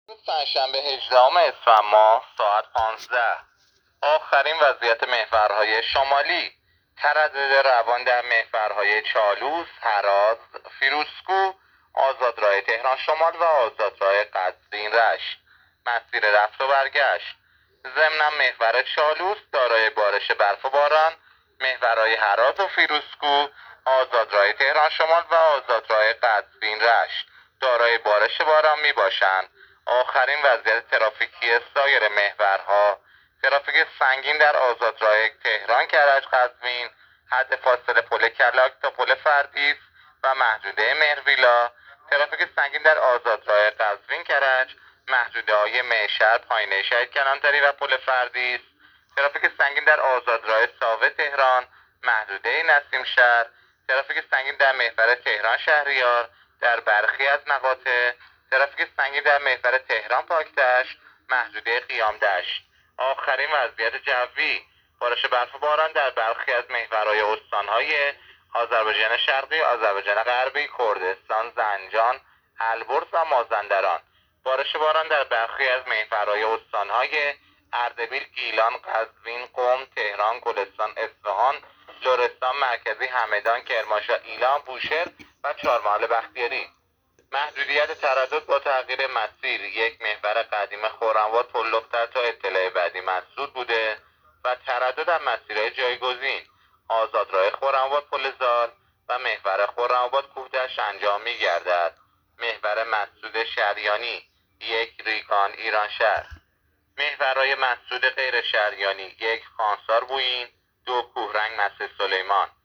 پنجشنبه 18 اسفند ماه ساعت 15. آخرین وضعیت محورهای شمالی: تردد روان در محورهای چالوس، هراز، فیروزکوه، آزادراه تهران شمال و آزادراه قزوین رشت. مسیر رفت و برگشت: ضمن محور چالوس دارای بارش برف و باران، محورهای هراز و فیروزکوه، آزادراه تهران شمال و آزادراه قزوین رشت دارای بارش باران می باشند. آخرین وضعیت ترافیکی سایر محورها: ترافیک سنگین در آزادراه تهران کرج قزوین، حد فاصله پل کلاک تا پل فردیس و محدوده مهرویلا. ترافیک سنگین در آزادراه قزوین کرج، محدوده های معشر، پایینه شهید کلانتری و پل فردیس. ترافیک سنگین در آزادراه ساوه تهران، محدوده نسیم شهر. ترافیک سنگین در محور تهران شهریار در برخی از مقاطع. ترافیک سنگین در محور تهران پاکدشت، محدوده قیام دشت. آخرین وضعیت جوی: بارش برف و باران در برخی از محورهای استانهای آذربایجان شرقی، آذربایجان غربی، کردستان، زنجان، البرز و مازندران. بارش باران در برخی از محورهای استانهای اردبیل، گیلان، قزوین، قم، تهران، گلستان، اصفهان، لرستان مرکزی، همدان، کرمانشاه، ایلام، بوشهر و چهارمحال بختیاری. محدودیت تردد با تغییر مسیر: یک محور قدیم خرم‌آباد پل‌لختر تا اطلاع بعدی مسدود بوده و تردد در مسیرهای جایگزین: آزادراه خرم‌آباد پل‌زار و محور خرم‌آباد کوهدشت انجام می‌گردد. محور مسدود شریانی: یک ریگان ایرانشهر. محورهای مسدود غیر شریانی: یک خانسار بویین، دو کوهرنگ مسجد سلیمان.